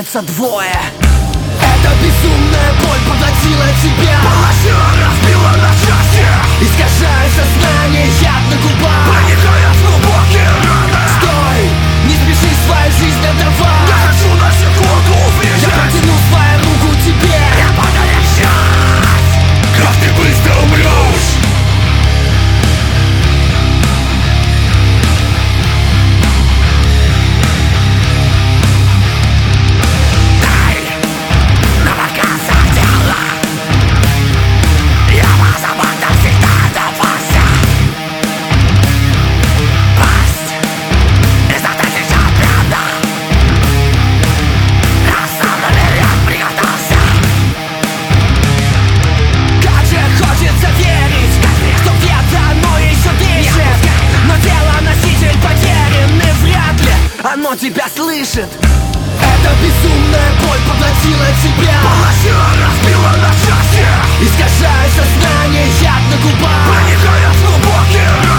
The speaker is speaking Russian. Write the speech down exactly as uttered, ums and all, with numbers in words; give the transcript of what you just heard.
останется двое. Эта безумная боль поглотила тебя, положила, разбила на части, искажая сознание, яд на губах, проникая в глубокие раны. Стой, не спеши свою жизнь отдавать. Я хочу на секунду увидеть. Я протяну свою руку тебе. Я подарю счастье. Как ты быстро умрешь. Оно тебя слышит. Эта безумная боль поглотила тебя, положила, разбила на части, искажая сознание, яд на губах, проникая в глубокие раны.